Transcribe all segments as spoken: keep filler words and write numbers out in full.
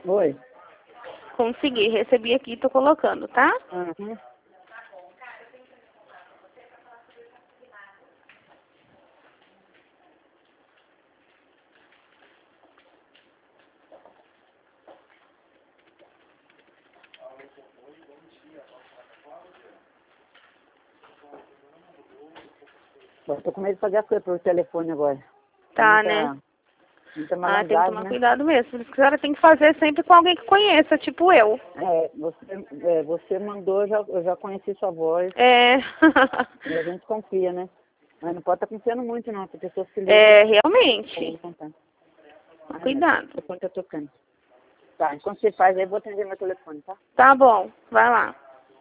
Oi. Consegui, recebi aqui, tô colocando, tá? Uhum. Eu tô com medo de fazer as coisas pelo telefone agora. Tá, muita, né? Muita Ah, tem que malandragem, tomar né? cuidado mesmo. Por isso que a senhora tem que fazer sempre com alguém que conheça, tipo eu. É, você, é, você mandou, eu já, eu já conheci sua voz. É. E a gente confia, né? Mas não pode estar confiando muito, não. Porque pessoas que ligam... É, Eu realmente. vou contar. Toma Ai, meu Deus, o cuidado. telefone tá tocando. Tá, enquanto você faz aí, eu vou atender meu telefone, tá? Tá bom, vai lá.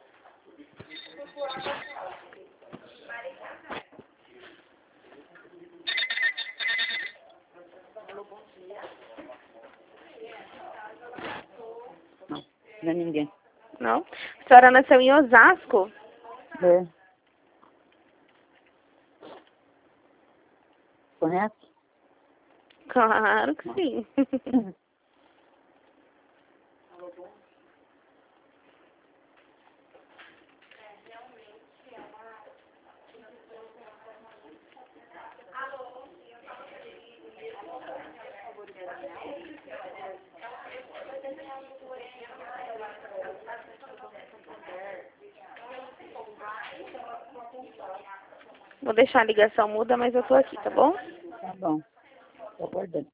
Não, não é ninguém. Não? A senhora nasceu em Osasco? É. Conhece? Claro que sim. Vou deixar a ligação muda, mas eu tô aqui, tá bom? Tá bom. Tô aguardando.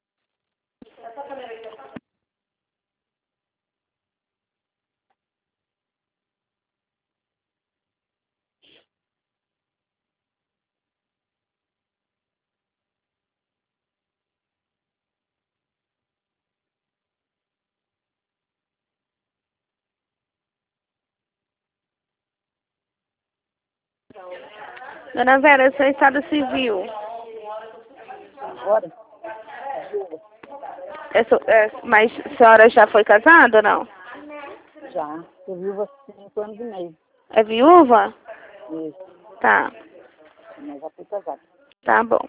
Dona Vera, seu estado civil. Agora? É, so- é, mas a senhora já foi casada ou não? Já. Você viu há cinco anos e meio. É viúva? Isso. Tá, Mas já fui casada. tá bom.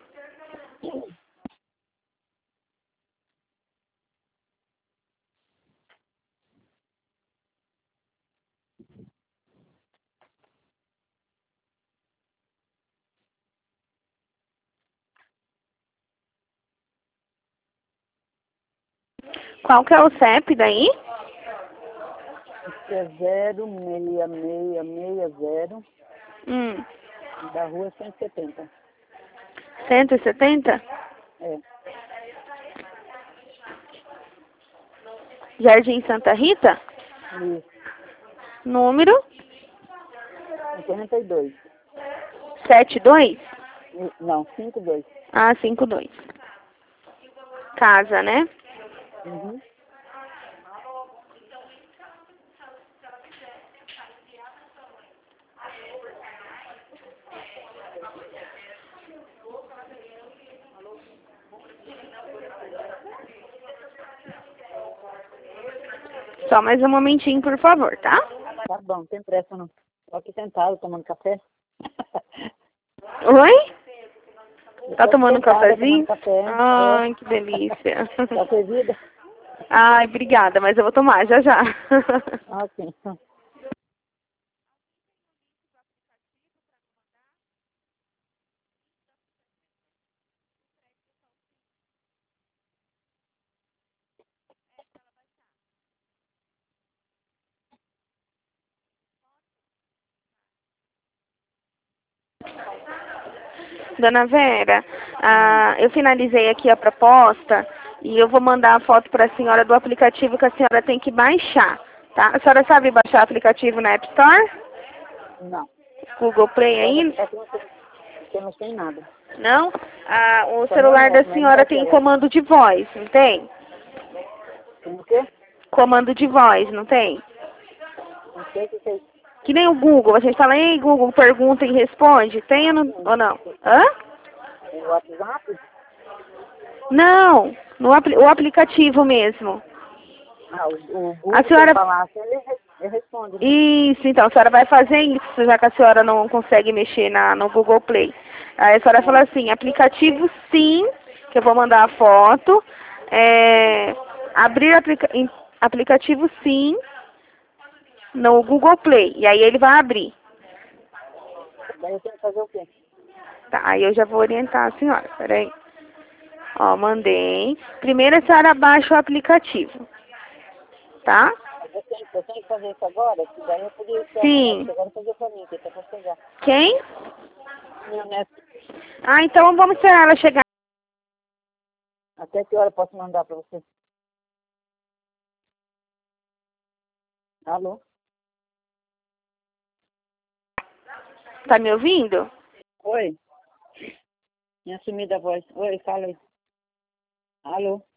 Qual que é o C E P daí? Isso é zero seis seis seis zero Hum, da rua cento e setenta. cento e setenta? É. Jardim Santa Rita? Isso. Número cinquenta e dois. setenta e dois? I- Não, cinquenta e dois. Ah, cinquenta e dois. Casa, né? Uhum. Só mais um momentinho, por favor, tá? Tá bom, não tem pressa não. Tô aqui sentado tomando café. Oi? Eu Tá tô aqui tomando um sentada tomando cafezinho? café. Ai, É. que delícia. Tá servida? Ai, obrigada, mas eu vou tomar já já. Ah, sim. Dona Vera, Hum. ah, eu finalizei aqui a proposta e eu vou mandar a foto para a senhora do aplicativo que a senhora tem que baixar, tá? A senhora sabe baixar o aplicativo na App Store? Não. Google Play Olha, ainda? é que eu não sei, que eu não sei nada. Não? Ah, o Só meu celular da neto, mas ele senhora vai tem querer. comando de voz, não tem? Tem o quê? Comando de voz, não tem? Não sei o que que é isso. Que nem o Google, a gente fala, ei Google, pergunta e responde, tem ou Ah, não? sim. Ou não? Hã? O WhatsApp? Não, no apli o aplicativo mesmo. Ah, o, o A Google, se eu senhora... falar assim, ele, re- ele responde, né? Isso, então, a senhora vai fazer isso, já que a senhora não consegue mexer na, no Google Play. Aí a senhora fala Ah, assim, aplicativo sim, que eu vou mandar a foto, é, abrir aplica aplicativo sim no Google Play. E aí ele vai abrir. Daí eu tenho que fazer o quê? Tá, aí eu já vou orientar a senhora. Peraí. Ó, mandei. Primeiro a senhora baixa o aplicativo. Tá? Eu tenho, eu tenho que fazer isso agora? Que daí eu podia esperar meu neto Sim. chegar e fazer pra mim, que tá pra chegar. Quem? Meu neto, Ah, então vamos esperar ela chegar. até que hora eu posso mandar pra você? Alô? Tá me ouvindo? Oi? Tinha sumido a voz. Oi, fala aí. Alô?